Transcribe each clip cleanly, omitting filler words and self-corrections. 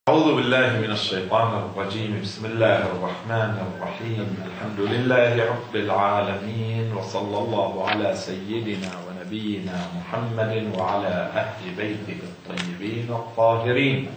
أعوذ بالله من الشيطان الرجيم. بسم الله الرحمن الرحيم. الحمد لله رب العالمين، وصلى الله على سيدنا ونبينا محمد وعلى أهل بيته الطيبين الطاهرين،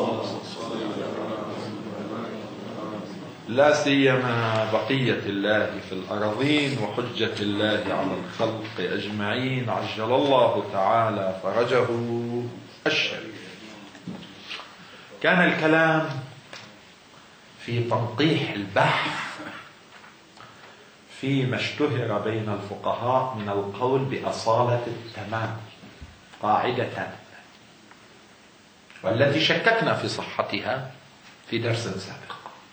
لا سيما بقية الله في الأراضين وحجة الله على الخلق أجمعين، عجل الله تعالى فرجه الشريف. كان الكلام في تنقيح البحث فيما اشتهر بين الفقهاء من القول بأصالة التمام، قاعدة والتي شككنا في صحتها في درس سابق،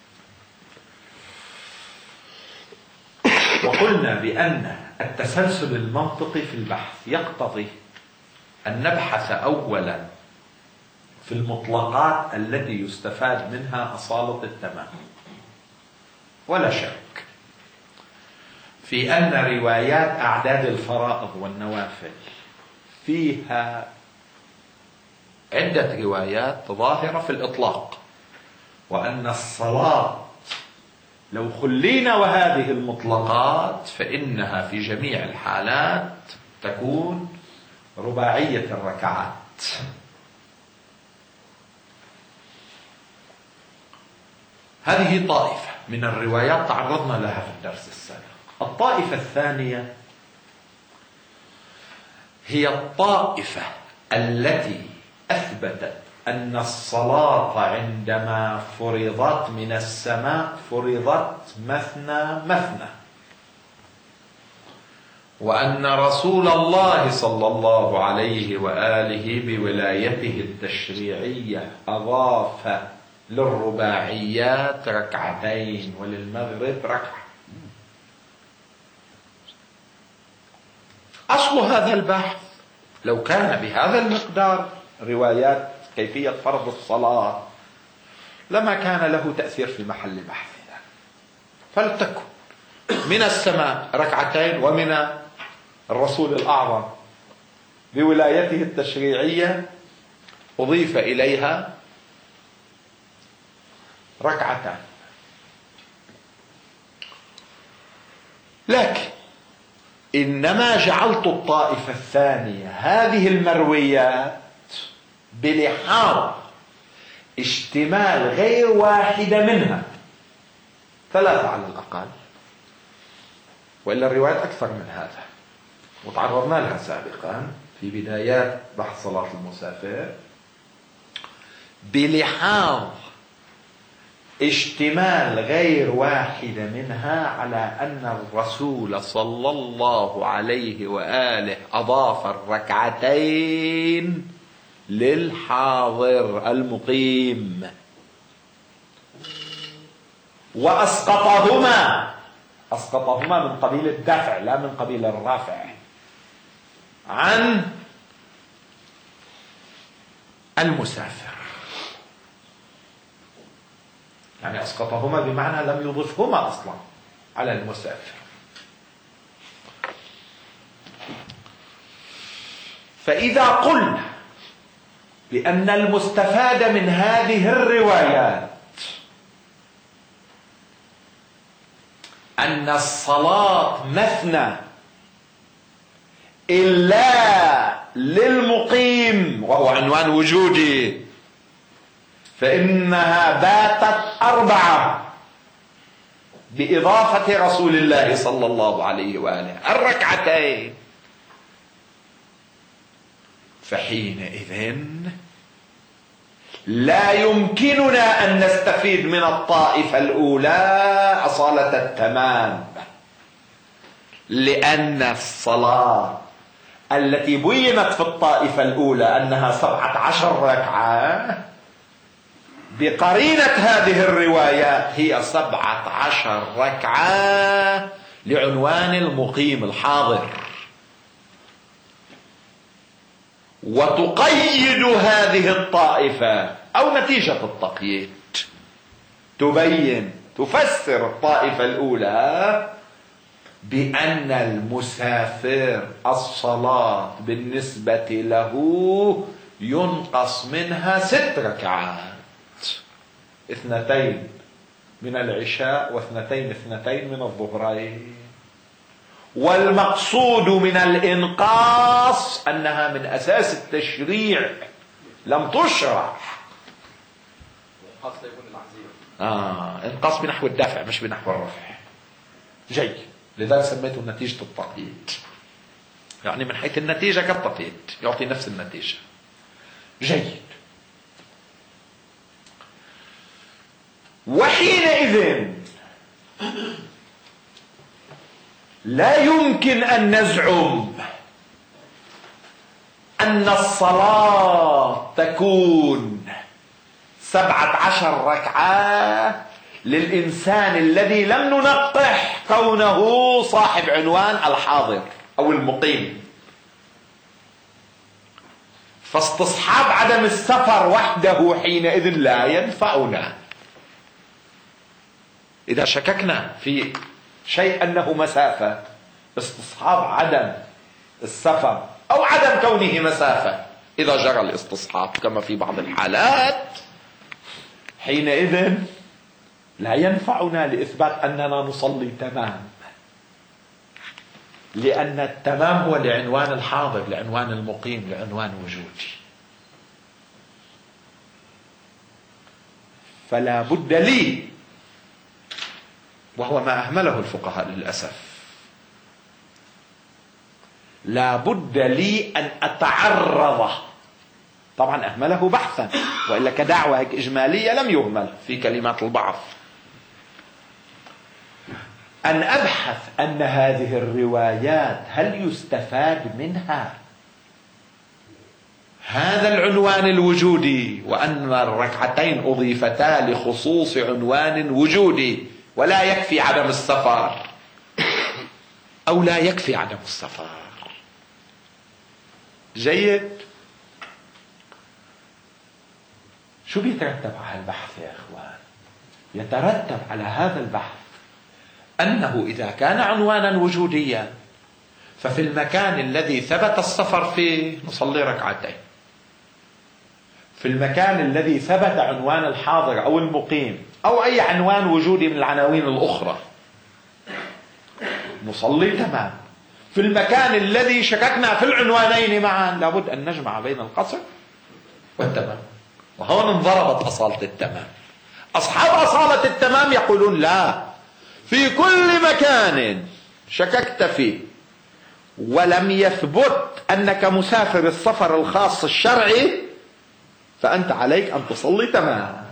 وقلنا بأن التسلسل المنطقي في البحث يقتضي أن نبحث أولا في المطلقات التي يستفاد منها أصالة التمام. ولا شك في أن روايات أعداد الفرائض والنوافل فيها عدة روايات ظاهرة في الإطلاق، وأن الصلاة لو خلينا وهذه المطلقات فإنها في جميع الحالات تكون رباعية الركعات. هذه طائفة من الروايات تعرضنا لها في الدرس السابق. الطائفة الثانية هي الطائفة التي أثبتت أن الصلاة عندما فرضت من السماء فرضت مثنى مثنى، وأن رسول الله صلى الله عليه وآله بولايته التشريعية أضاف للرباعيات ركعتين وللمغرب ركعة. أصل هذا البحث لو كان بهذا المقدار روايات كيفية فرض الصلاة لما كان له تأثير في محل بحثنا، فلتكن من السماء ركعتين ومن الرسول الأعظم بولايته التشريعية أضيف إليها ركعتان. لكن إنما جعلت الطائفة الثانية هذه المرويات بلحاظ اشتمال غير واحدة منها، ثلاثة على الأقل، وإلا الروايات أكثر من هذا، وتعرضنا لها سابقا في بدايات بحث صلاة المسافر، بلحاظ اشتمال غير واحدة منها على أن الرسول صلى الله عليه وآله أضاف الركعتين للحاضر المقيم وأسقطهما من قبيل الدفع لا من قبيل الرفع عن المسافر. يعني أسقطهما بمعنى لم يضفهما أصلا على المسافر. فإذا قلنا بأن المستفاد من هذه الروايات أن الصلاة مثنى إلا للمقيم وهو عنوان وجودي، فإنها باتت أربعة بإضافة رسول الله صلى الله عليه وآله الركعتين، فحينئذ لا يمكننا أن نستفيد من الطائفة الأولى أصالة التمام، لأن الصلاة التي بينت في الطائفة الأولى أنها 17 ركعة بقرينة هذه الروايات هي 17 ركعة لعنوان المقيم الحاضر. وتقيد هذه الطائفة أو نتيجة التقييد تفسر الطائفة الأولى بأن المسافر الصلاة بالنسبة له ينقص منها 6 ركعات، 2 من العشاء و2 من الظهرين. والمقصود من الإنقاص أنها من أساس التشريع لم تشرع. انقاص بنحو الدفع مش بنحو الرفع. جيد. لذلك سميته نتيجة التقييد، يعني من حيث النتيجة كالتقييد يعطي نفس النتيجة. جيد. وحينئذ لا يمكن أن نزعم أن الصلاة تكون 17 ركعة للإنسان الذي لم ننقح كونه صاحب عنوان الحاضر أو المقيم. فاستصحاب عدم السفر وحده حينئذ لا ينفعنا. إذا شككنا في شيء أنه مسافة، استصحاب عدم السفر أو عدم كونه مسافة إذا جرى الاستصحاب كما في بعض الحالات، حينئذ لا ينفعنا لإثبات أننا نصلي تمام، لأن التمام هو لعنوان الحاضر، لعنوان المقيم، لعنوان وجودي. فلا بد لي، وهو ما أهمله الفقهاء للأسف، لا بد لي أن أتعرض، طبعا أهمله بحثا وإلا كدعوة إجمالية لم يهمل في كلمات البعض، أن أبحث أن هذه الروايات هل يستفاد منها هذا العنوان الوجودي، وأن الركعتين أضيفتا لخصوص عنوان وجودي ولا يكفي عدم السفر، أو لا يكفي عدم السفر. جيد. شو بيترتب على البحث يا إخوان؟ يترتب على هذا البحث أنه إذا كان عنوانا وجوديا ففي المكان الذي ثبت السفر فيه نصلي ركعتين، في المكان الذي ثبت عنوان الحاضر أو المقيم أو أي عنوان وجودي من العناوين الأخرى نصلي تمام. في المكان الذي شككنا في العنوانين معا لابد أن نجمع بين القصر والتمام، وهون انضربت أصالة التمام. أصحاب أصالة التمام يقولون لا، في كل مكان شككت فيه ولم يثبت أنك مسافر السفر الخاص الشرعي فأنت عليك أن تصلي تمام،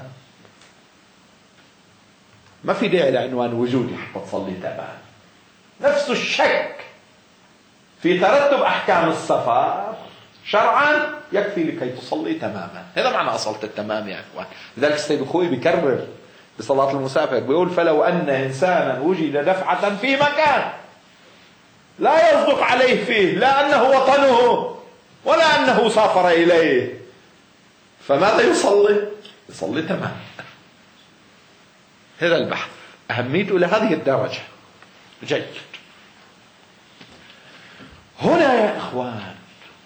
ما في داعي لعنوان وجودي حتى تصلي تمام. نفس الشك في ترتب أحكام السفر شرعا يكفي لكي تصلي تماما. هذا معنى أصالة التمام يا إخوان. لذلك السيد الخوي بيكرر بصلاة المسافر بيقول: فلو أن إنسانا وجد دفعة في مكان لا يصدق عليه فيه لا أنه وطنه ولا أنه سافر إليه، فماذا يصلي؟ يصلي تمام. هذا البحث أهميته لهذه الدرجة. جيد. هنا يا إخوان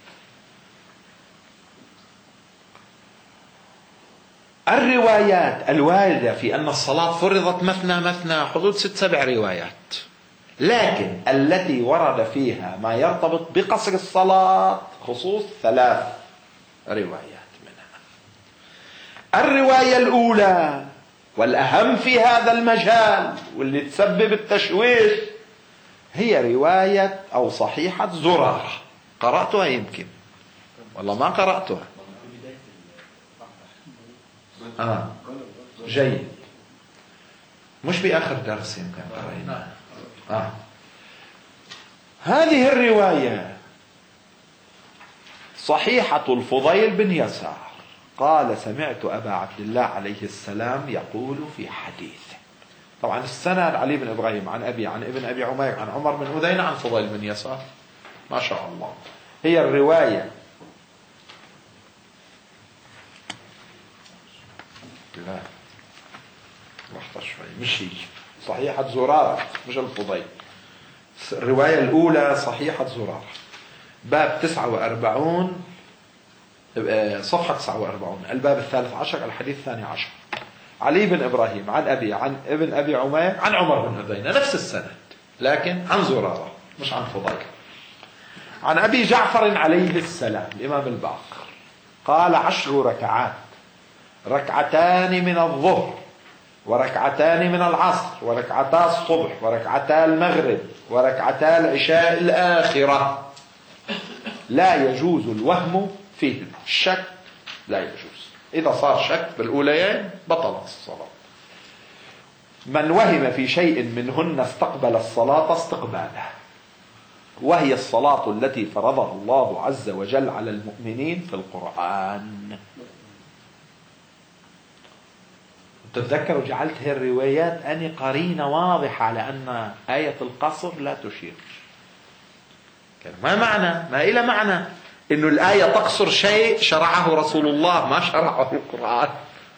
الروايات الواردة في أن الصلاة فرضت مثنى مثنى حدود 6-7 روايات، لكن التي ورد فيها ما يرتبط بقصر الصلاة خصوص 3 روايات منها. الرواية الأولى والأهم في هذا المجال واللي تسبب التشويش هي رواية أو صحيحة زرارة. قرأتها يمكن والله ما قرأتها. جيد. مش بآخر درس يمكن قرأنا. هذه الرواية صحيحة الفضيل بن يسار قال: سمعت أبا عبد الله عليه السلام يقول في حديثه. طبعا السند علي بن إبراهيم عن أبي عن ابن أبي عمير عن عمر بن أذين عن فضيل بن يسار. ما شاء الله. هي الرواية لا لحظة شوي، مش هي صحيحة زرارة مش الفضيل. الرواية الأولى صحيحة زرارة باب 49 صفحة 49 الباب 13 الحديث 12. علي بن إبراهيم عن أبي عن ابن أبي عمير عن عمر بن هذينة، نفس السند لكن عن زرارة مش عن فضيل. عن أبي جعفر عليه السلام الإمام الباقر قال: 10 ركعات، ركعتان من الظهر وركعتان من العصر وركعتا الصبح وركعتا المغرب وركعتا العشاء الآخرة، لا يجوز الوهم فيهن. الشك لا يجوز، إذا صار شك بالأوليين بطلت الصلاة. من وهم في شيء منهن استقبل الصلاة استقباله، وهي الصلاة التي فرضها الله عز وجل على المؤمنين في القرآن. تتذكروا جعلت هذه الروايات أني قرينة واضحة على أن آية القصر لا تشير. ما معنى؟ ما إلى معنى إنه الآية تقصر شيء شرعه رسول الله ما شرعه القرآن.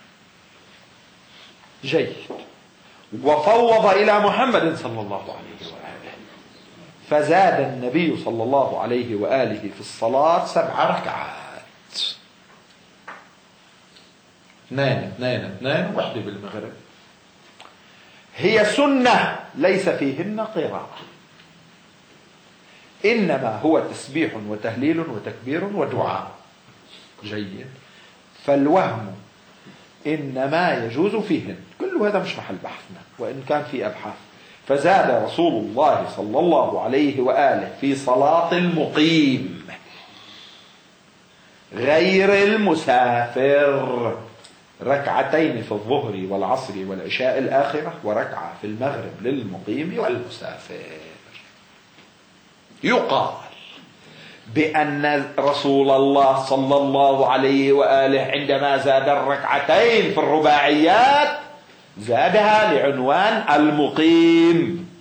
جيد. وفوض إلى محمد صلى الله عليه وآله، فزاد النبي صلى الله عليه وآله في الصلاة 7 ركعات، 2 واحدة بالمغرب. هي سنة ليس فيهن قراءة، إنما هو تسبيح وتهليل وتكبير ودعاء. جيد. فالوهم إنما يجوز فيهن، كل هذا مش محل بحثنا وإن كان في أبحاث. فزاد رسول الله صلى الله عليه وآله في صلاة المقيم غير المسافر 2 في الظهر والعصر والعشاء الآخرة، وركعة في المغرب للمقيم والمسافر. يقال بأن رسول الله صلى الله عليه وآله عندما زاد 2 في الرباعيات زادها لعنوان المقيم،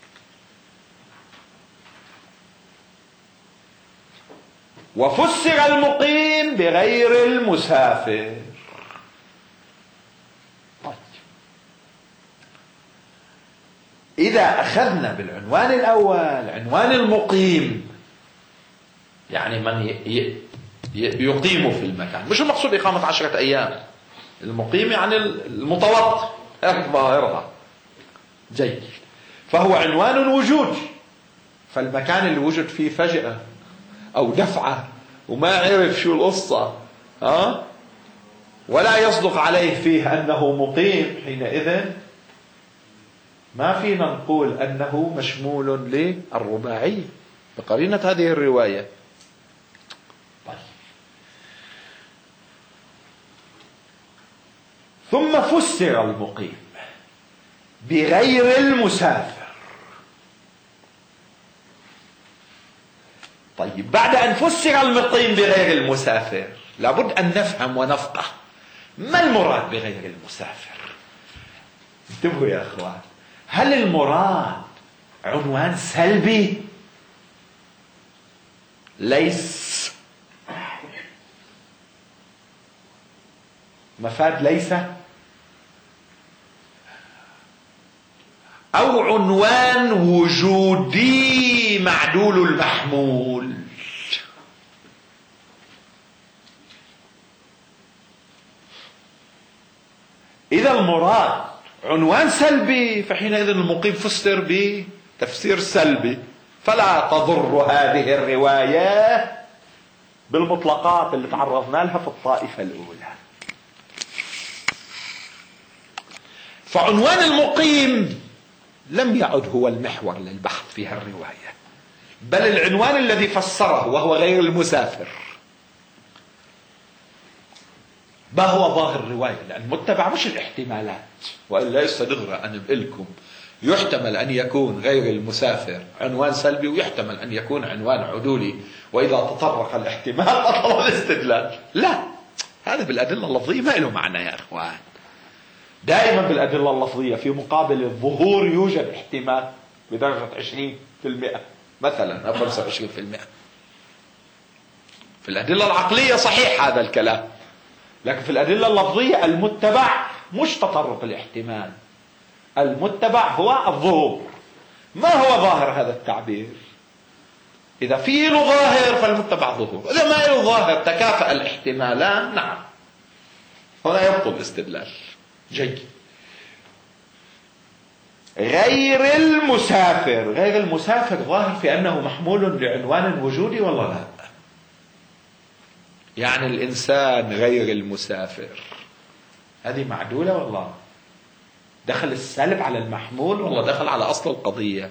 وفسر المقيم بغير المسافر. إذا أخذنا بالعنوان الأول عنوان المقيم، يعني من يقيم في المكان، مش المقصود إقامة 10 أيام. المقيم يعني المتوطن ظاهرها. جيد. فهو عنوان وجود، فالمكان اللي وجد فيه فجأة أو دفعة وما عرف شو القصة ولا يصدق عليه فيه أنه مقيم، حينئذ ما فينا نقول أنه مشمول للرباعي بقرينة هذه الرواية. طيب. ثم فسر المقيم بغير المسافر. طيب، بعد أن فسر المقيم بغير المسافر لابد أن نفهم ونفقه ما المراد بغير المسافر. انتبهوا يا أخوان، هل المراد عنوان سلبي؟ ليس، مفاد ليس، أو عنوان وجودي معدول المحمول؟ إذا المراد عنوان سلبي فحينئذ المقيم فسر بتفسير سلبي، فلا تضر هذه الرواية بالمطلقات اللي تعرضنا لها في الطائفة الأولى. فعنوان المقيم لم يعد هو المحور للبحث في هالرواية، بل العنوان الذي فسره وهو غير المسافر. ما هو ظاهر الرواية؟ لأن متبع مش الاحتمالات، وإلا يستدغر أن بقلكم يحتمل أن يكون غير المسافر عنوان سلبي، ويحتمل أن يكون عنوان عدولي، وإذا تطرق الاحتمال بطل الاستدلال. لا، هذا بالأدلة اللفظية ما له معنى يا أخوان. دائما بالأدلة اللفظية في مقابل الظهور يوجد احتمال بدرجة 20% مثلا أو 25%. في الأدلة العقلية صحيح هذا الكلام، لكن في الأدلة اللفظية المتبع مش تطرق الاحتمال، المتبع هو الظهور. ما هو ظاهر هذا التعبير؟ إذا في له ظاهر فالمتبع ظهور، إذا ما له ظاهر تكافأ الاحتمالان، نعم، هنا يبطل الاستدلال. جيد. غير المسافر، غير المسافر ظاهر في أنه محمول لعنوان وجودي ولا لا؟ يعني الإنسان غير المسافر هذه معدولة والله؟ دخل السلب على المحمول ولا دخل على أصل القضية؟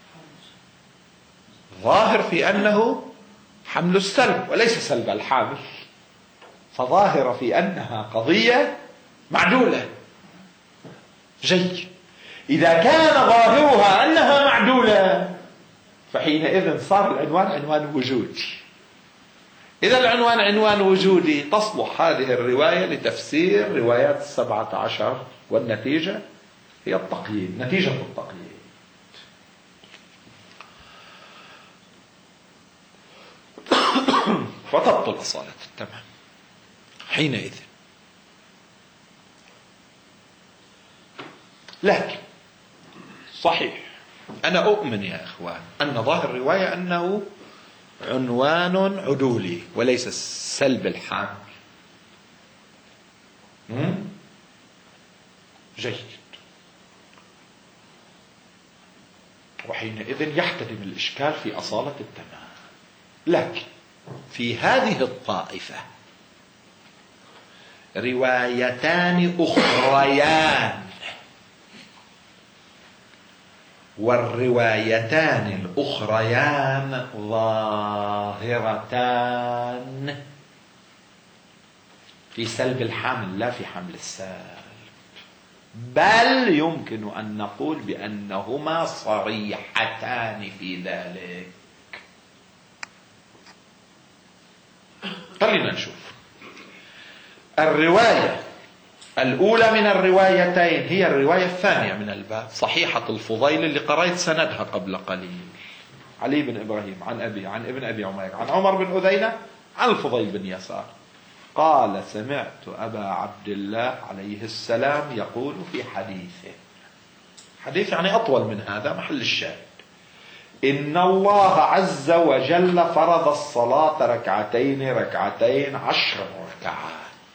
ظاهر في أنه حمل السلب وليس سلب الحامل، فظاهر في أنها قضية معدولة. جيد. إذا كان ظاهرها أنها معدولة فحينئذ صار العنوان عنوان وجودي. إذا العنوان عنوان وجودي تصلح هذه الرواية لتفسير روايات 17، والنتيجة هي التقييد، نتيجة التقييد. وتبطل أصالة التمام حينئذ. لكن صحيح أنا أؤمن يا إخوان أن ظاهر الرواية أنه عنوان عدولي وليس سلب الحامل. جيد. وحينئذ يحتدم الإشكال في أصالة التمام. لكن في هذه الطائفة روايتان أخريان، والروايتان الأخريان ظاهرتان في سلب الحمل لا في حمل السالب، بل يمكن أن نقول بأنهما صريحتان في ذلك. خلينا نشوف الرواية الأولى من الروايتين، هي الرواية الثانية من الباب، صحيحة الفضيل اللي قرأت سندها قبل قليل. علي بن إبراهيم عن أبي عن ابن أبي عمير عن عمر بن أذينة عن الفضيل بن يسار قال: سمعت أبا عبد الله عليه السلام يقول في حديثه، حديث يعني أطول من هذا محل الشاهد: إن الله عز وجل فرض الصلاة ركعتين ركعتين 10 ركعات،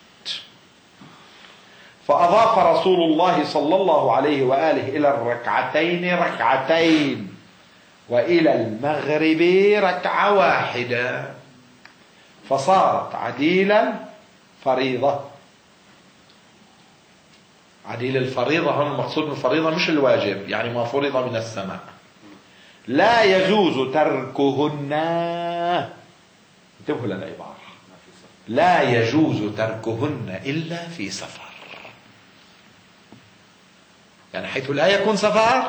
فأضاف رسول الله صلى الله عليه وآله إلى الركعتين ركعتين، وإلى المغرب ركعة واحدة، فصارت عديلا فريضة. عديل الفريضة هنا المقصود بالفريضة مش الواجب، يعني ما فرض من السماء. لا يجوز تركهن، انتبهوا للعبارة، لا يجوز تركهن إلا في سفر، يعني حيث لا يكون سفر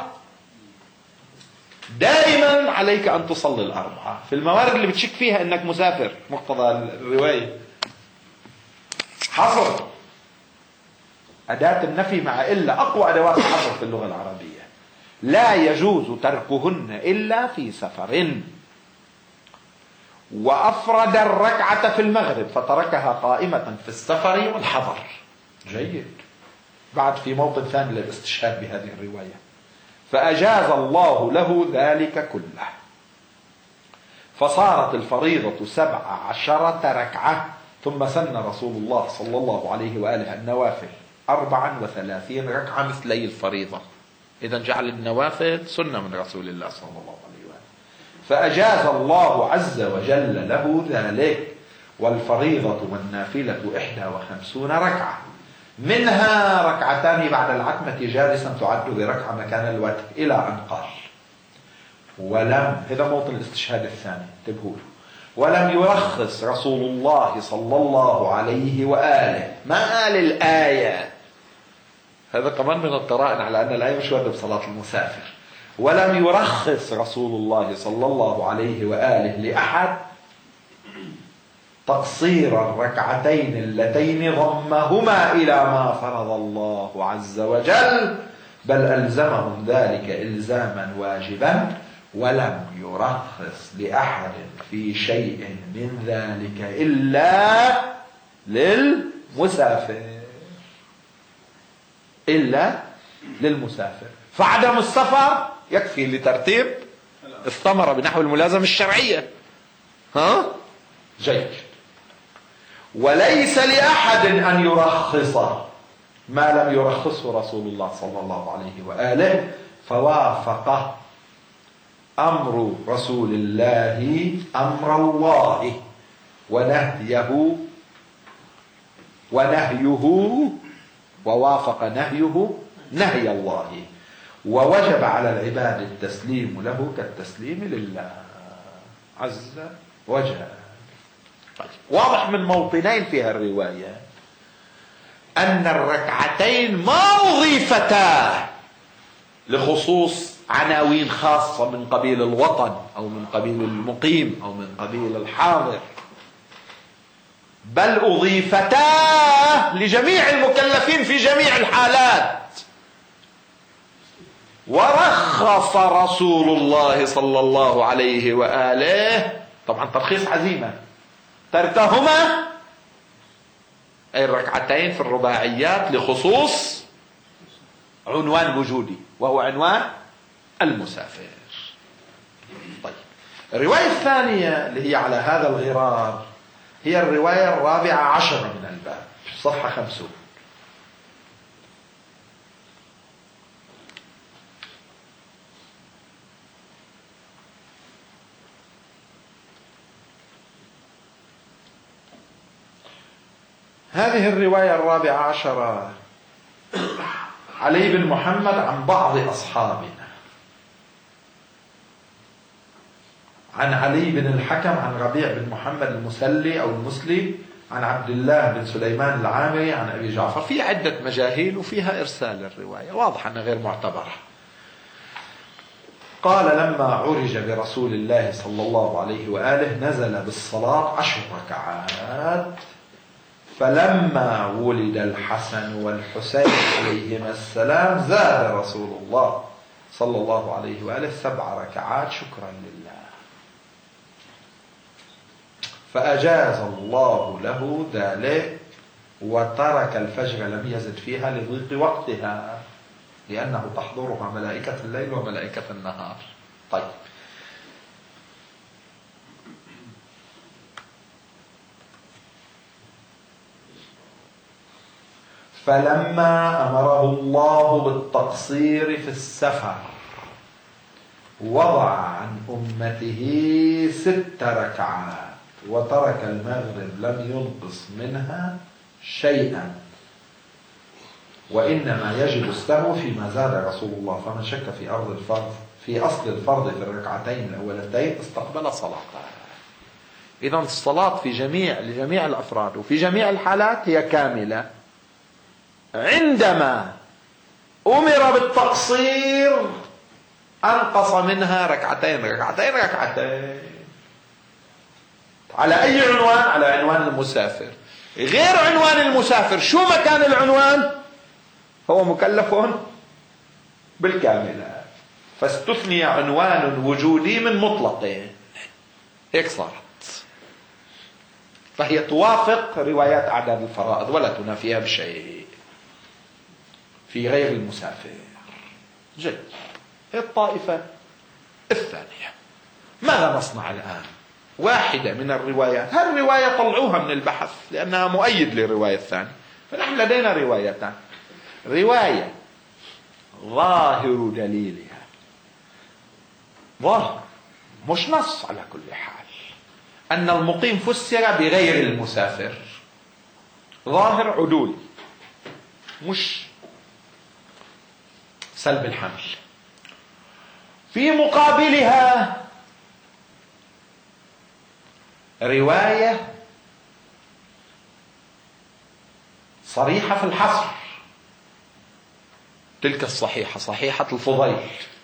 دائما عليك أن تصلي الأربعة. في الموارد اللي بتشك فيها أنك مسافر مقتضى الرواية حصر، أداة النفي مع إلا أقوى أدوات الحصر في اللغة العربية. لا يجوز تركهن إلا في سفر. وأفرد الركعة في المغرب فتركها قائمة في السفر والحضر. جيد. بعد في موطن ثاني للاستشهاد بهذه الرواية: فأجاز الله له ذلك كله، فصارت الفريضة 17 ركعة، ثم سن رسول الله صلى الله عليه وآله النوافل 34 ركعة مثلي الفريضة. إذن جعل النوافل سنة من رسول الله صلى الله عليه وآله. فأجاز الله عز وجل له ذلك. والفريضة والنافلة 51 ركعة، منها ركعتان بعد العتمة جالسا تعد بركعة مكان الوتر، إلى أن قال: ولم، هذا موطن الاستشهاد الثاني، انتبهوا، ولم يرخص رسول الله صلى الله عليه وآله، ما قال الآية، هذا كمان من القرائن على أن الآية مش واردة بصلاة المسافر. ولم يرخص رسول الله صلى الله عليه وآله لأحد تقصير الركعتين اللتين ضمهما إلى ما فرض الله عز وجل، بل ألزمهم ذلك إلزاما واجبا، ولم يرخص لأحد في شيء من ذلك إلا للمسافر، إلا للمسافر. فعدم السفر يكفي لترتيب الثمرة بنحو الملازمة الشرعية. ها؟ جيد. وليس لأحد أن يرخص ما لم يرخصه رسول الله صلى الله عليه وآله، فوافق أمر رسول الله أمر الله، ونهيه ووافق نهيه نهي الله، ووجب على العباد التسليم له كالتسليم لله عز وجل. طيب، واضح من موطنين فيها الرواية أن الركعتين ما أضيفتا لخصوص عناوين خاصة من قبيل الوطن أو من قبيل المقيم أو من قبيل الحاضر، بل أضيفتا لجميع المكلفين في جميع الحالات. ورخص رسول الله صلى الله عليه وآله، طبعا ترخيص عزيمة، تركهما أي الركعتين في الرباعيات لخصوص عنوان وجودي وهو عنوان المسافر. طيب، الرواية الثانية اللي هي على هذا الغرار هي الرواية 14 من الباب، صفحة 50. هذه الرواية 14 علي بن محمد عن بعض أصحابنا، عن علي بن الحكم عن ربيع بن محمد المسلي أو المسلي عن عبد الله بن سليمان العامري عن أبي جعفر. في عدة مجاهيل وفيها إرسال الرواية، واضح أنها غير معتبرة. قال: لما عرج برسول الله صلى الله عليه وآله نزل بالصلاة 10 ركعات، فلما ولد الحسن والحسين عليهما السلام زاد رسول الله صلى الله عليه وآله 7 ركعات شكرا لله، فأجاز الله له ذلك، وترك الفجر لم يزد فيها لضيق وقتها، لأنه تحضرها ملائكة الليل وملائكة النهار. طيب، فلما أمره الله بالتقصير في السفر وضع عن أمته 6 ركعات، وترك المغرب لم ينقص منها شيئا، وإنما يجب السهو فيما زاد رسول الله، فمن شك في أصل الفرض في الركعتين الأولتين استقبل صلاته. إذن الصلاة لجميع الأفراد وفي جميع الحالات هي كاملة. عندما أمر بالتقصير أنقص منها ركعتين. على أي عنوان؟ على عنوان المسافر. غير عنوان المسافر، شو مكان العنوان؟ هو مكلف بالكاملة، فاستثني عنوان وجودي من مطلقين، هيك صارت. فهي توافق روايات أعداد الفرائض ولا تنافيها بشيء في غير المسافر. جيد. هي الطائفة الثانية. ماذا نصنع الآن؟ واحدة من الروايات، هالرواية طلعوها من البحث لأنها مؤيد للرواية الثانية، فنحن لدينا روايتان. رواية ظاهر دليلها ظاهر، مش نص على كل حال، أن المقيم فسر بغير المسافر، ظاهر عدول مش سلب الحمل. في مقابلها رواية صريحة في الحصر، تلك الصحيحة صحيحة الفضيل،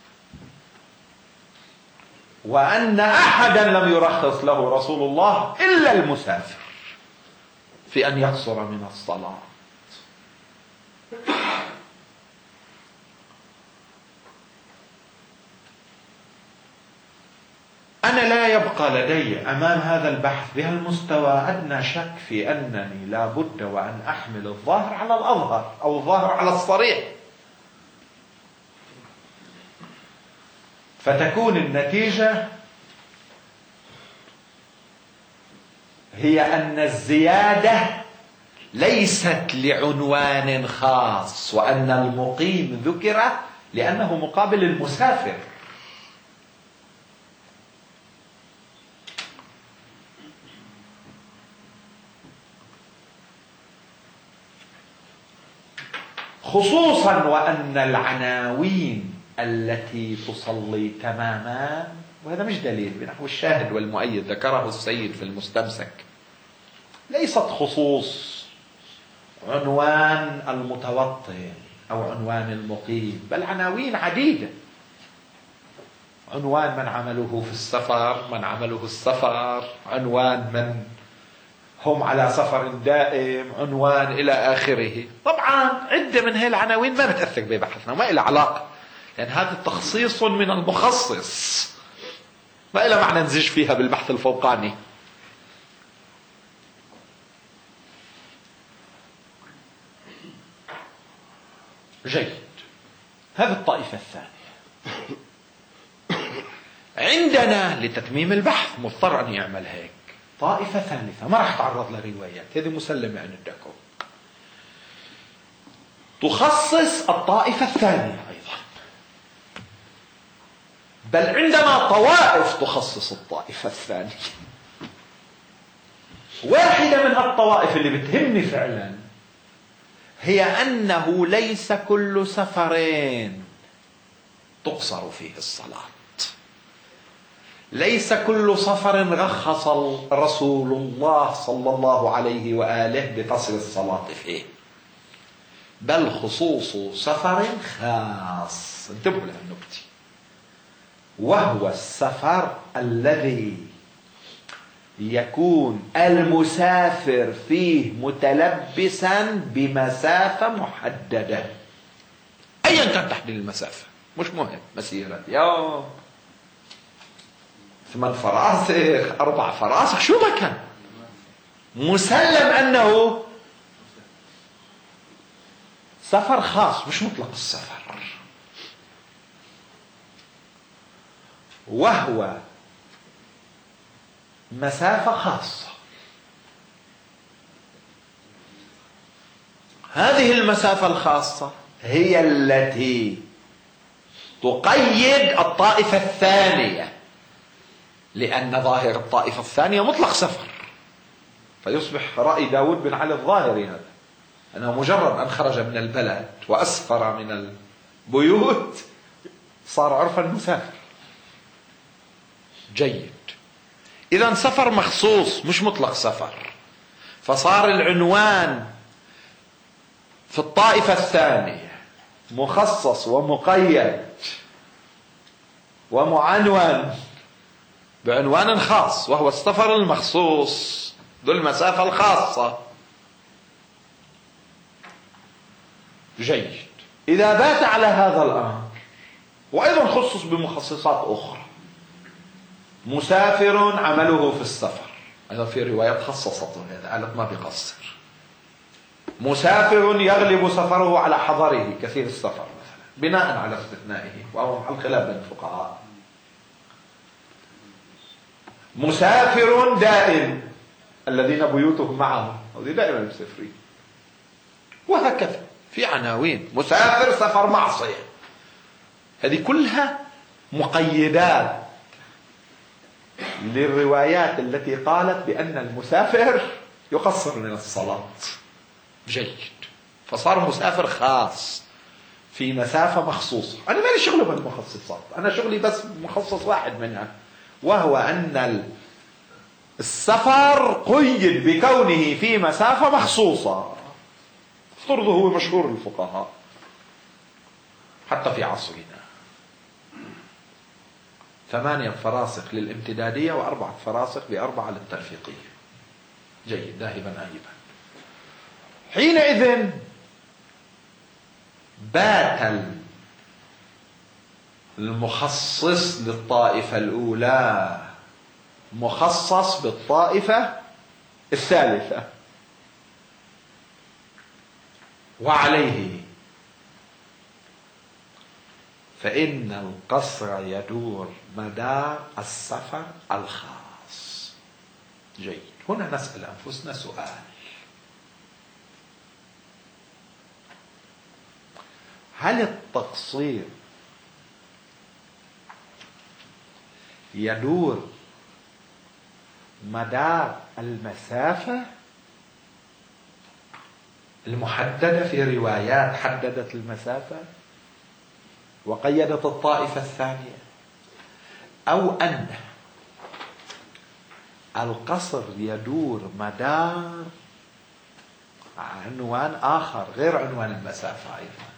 وأن أحدا لم يرخص له رسول الله إلا المسافر في أن يقصر من الصلاة. أنا لا يبقى لدي أمام هذا البحث بهالمستوى أدنى شك في أنني لا بد وأن أحمل الظاهر على الأظهر أو الظاهر على الصريح، فتكون النتيجة هي أن الزيادة ليست لعنوان خاص، وأن المقيم ذكر لأنه مقابل المسافر. خصوصا وأن العناوين التي تصلي تماما، وهذا مش دليل بنحو الشاهد والمؤيد ذكره السيد في المستمسك، ليست خصوص عنوان المتوطن أو عنوان المقيم، بل عناوين عديدة. عنوان من عمله في السفر، من عمله السفر، عنوان من هم على سفر دائم، عنوان إلى آخره. طبعا عدة من هذه العناوين ما بتأثر ببحثنا وما إلى علاقة، لأن هذا تخصيص من المخصص، ما إلى معنى نزج فيها بالبحث الفوقاني. جيد، هذه الطائفة الثانية. عندنا لتتميم البحث مضطر أن يعمل هيك طائفة ثالثة، ما راح تعرض لروايات، هذه مسلمة عندكم، تخصص الطائفة الثانية أيضا. بل عندنا طوائف تخصص الطائفة الثانية. واحدة من الطوائف اللي بتهمني فعلا هي أنه ليس كل سفرين تقصر فيه الصلاة. ليس كل سفر رخص رسول الله صلى الله عليه وآله بقصر الصلاة فيه، بل خصوص سفر خاص. انتبهوا لهالنكتة، وهو السفر الذي يكون المسافر فيه متلبسا بمسافة محددة، أيا كان تحديد المسافة، مش مهم مسيرة يوم، 8 فراسخ، 4 فراسخ، شو ما كان، مسلم أنه سفر خاص مش مطلق السفر. وهو مسافة خاصة. هذه المسافة الخاصة هي التي تقيد الطائفة الثانية، لأن ظاهر الطائفة الثانية مطلق سفر، فيصبح رأي داود بن علي الظاهري هذا أنه مجرد أن خرج من البلد وأسفر من البيوت صار عرفا مسافر. جيد، إذا سفر مخصوص مش مطلق سفر، فصار العنوان في الطائفة الثانية مخصص ومقيد ومعنون بعنوان خاص، وهو السفر المخصوص ذو المسافة الخاصة. جيد، إذا بات على هذا الأمر، وأيضا خصص بمخصصات أخرى، مسافر عمله في السفر، أيضا في روايات خصصته هذا، قالت ما بيقصر. مسافر يغلب سفره على حضره، كثير السفر مثلا، بناء على استثنائه، وهو محل خلاف بين الفقهاء. مسافر دائم، الذين بيوتهم معهم، هذه دائما مسافرين. وهكذا في عناوين، مسافر سفر معصية، هذه كلها مقيدات للروايات التي قالت بأن المسافر يقصر من الصلاة. جيد، فصار مسافر خاص في مسافة مخصوصة. أنا ما لي شغله بالمخصصات، أنا شغلي بس مخصص واحد منها، وهو أن السفر قيد بكونه في مسافة مخصوصة. افترضوا هو مشهور الفقهاء حتى في عصرنا، 8 فراسخ للامتدادية و4 فراسخ ب4 للترفيقية. جيد، ذاهبا آيبا. حينئذ بات المخصص للطائفة الأولى مخصص بالطائفة الثالثة، وعليه فإن القصر يدور مدار السفر الخاص. جيد، هنا نسأل أنفسنا سؤال: هل التقصير يدور مدار المسافة المحددة؟ في روايات حددت المسافة وقيدت الطائفة الثانية، أو أن القصر يدور مدار عنوان آخر غير عنوان المسافة، أيضا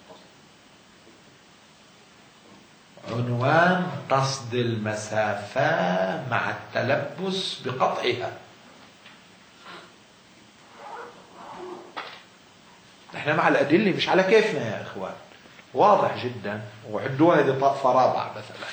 عنوان قصد المسافة مع التلبس بقطعها. نحن مع الأدلة مش على كيفنا يا إخوان، واضح جدا. وعدوها هذه طائفة رابعة مثلا،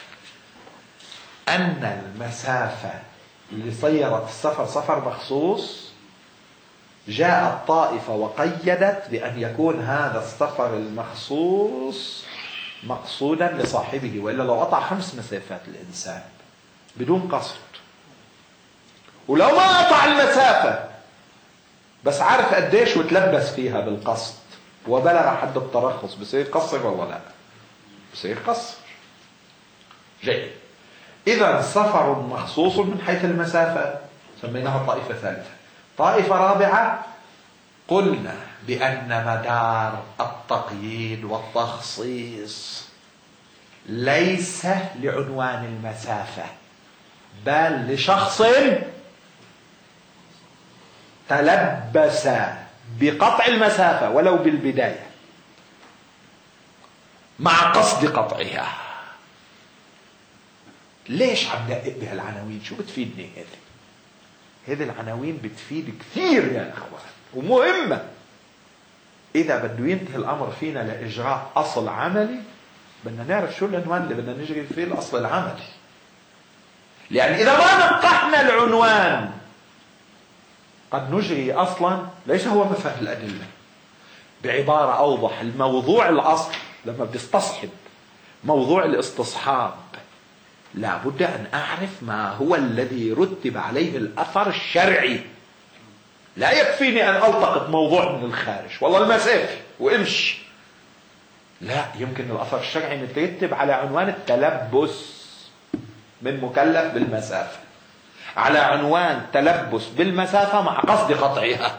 أن المسافة اللي صيرت السفر سفر مخصوص، جاءت طائفة وقيدت بأن يكون هذا السفر المخصوص مقصودا لصاحبه، وإلا لو قطع 5 مسافات الإنسان بدون قصد، ولو ما قطع المسافة بس عارف قديش وتلبس فيها بالقصد وبلغ حد الترخص، بصير قصر ولا لا؟ بصير قصر. جيد. إذا سفر مخصوص من حيث المسافة سميناها طائفة ثالثة. طائفة رابعة قلنا بأن مدار التقييد والتخصيص ليس لعنوان المسافة، بل لشخص تلبس بقطع المسافة ولو بالبداية مع قصد قطعها. ليش عم دقق بهالعناوين؟ شو بتفيدني هذه العناوين بتفيد كثير يا اخوان ومهمة. اذا بده ينتهي الامر فينا لاجراء اصل عملي، بدنا نعرف شو العنوان اللي بدنا نجري فيه الاصل العملي. لان اذا ما نقحنا العنوان قد نجري اصلا ليس هو مفاد الادله. بعبارة اوضح، الموضوع الاصل لما بدي استصحب موضوع الاستصحاب لا بد أن أعرف ما هو الذي رتب عليه الأثر الشرعي. لا يكفيني أن ألتقط موضوع من الخارج والله المسافة وامشي، لا، يمكن الأثر الشرعي مترتب على عنوان التلبس من مكلف بالمسافة، على عنوان تلبس بالمسافة مع قصد قطعها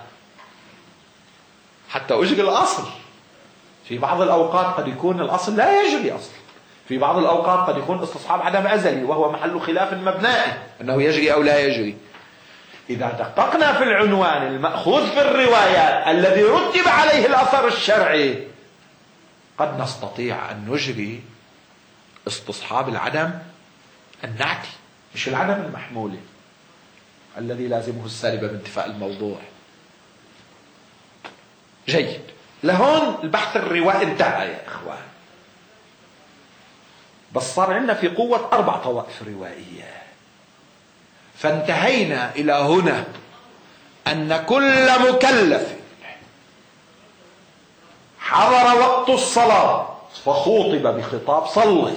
حتى أجري الأصل. في بعض الأوقات قد يكون الأصل لا يجري أصلا، في بعض الأوقات قد يكون استصحاب عدم أزلي وهو محل خلاف مبنائي أنه يجري أو لا يجري. إذا دققنا في العنوان المأخوذ في الروايات الذي رتب عليه الأثر الشرعي قد نستطيع أن نجري استصحاب العدم النعتي، مش العدم المحمولي الذي لازمه السالبة بانتفاء الموضوع. جيد. لهون البحث الروائي انتهى يا إخوان، بس صار عندنا في قوة 4 طوائف روائية. فانتهينا إلى هنا أن كل مكلف حضر وقت الصلاة فخوطب بخطاب صلي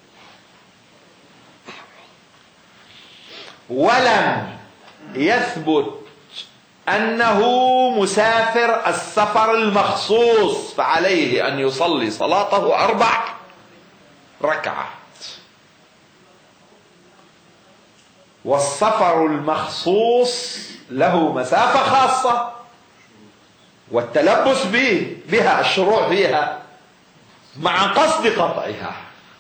ولم يثبت أنه مسافر السفر المخصوص فعليه أن يصلي صلاته 4 ركعات. والسفر المخصوص له مسافة خاصة والتلبس بها الشروع فيها مع قصد قطعها.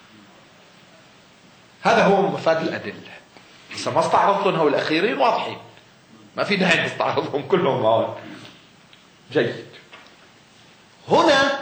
هذا هو مفاد الأدلة. لسه ما استعرضتهم هو الأخيرين واضحين، ما في داعي نستعرضهم كلهم هون. جيد. هنا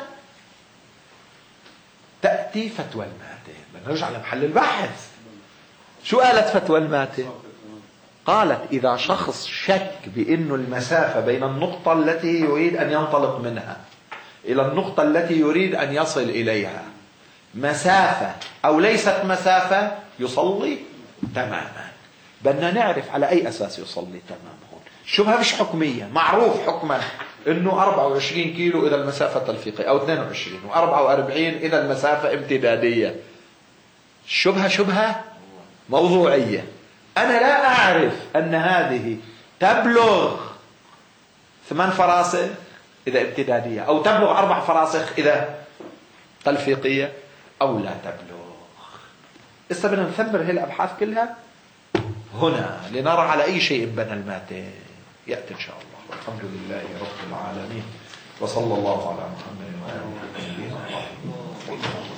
تأتي فتوى الماتن. بدنا نرجع لمحل البحث. شو قالت فتوى الماتن؟ قالت إذا شخص شك بأن المسافة بين النقطة التي يريد أن ينطلق منها إلى النقطة التي يريد أن يصل إليها مسافة أو ليست مسافة يصلي تماما. بدنا نعرف على أي أساس يصلي تماما. الشبهة مش حكمية، معروف حكما أنه 24 كيلو إذا المسافة تلفيقية أو 22 و44 إذا المسافة امتدادية. الشبهة شبهة موضوعية. أنا لا أعرف أن هذه تبلغ 8 فراسخ إذا امتدادية أو تبلغ 4 فراسخ إذا تلفيقية أو لا تبلغ. لسه بدنا نثمر هي الأبحاث كلها هنا لنرى على أي شيء بنى الماتن يأتي إن شاء الله. والحمد لله رب العالمين، وصلى الله على محمد وعلى آله وصحبه.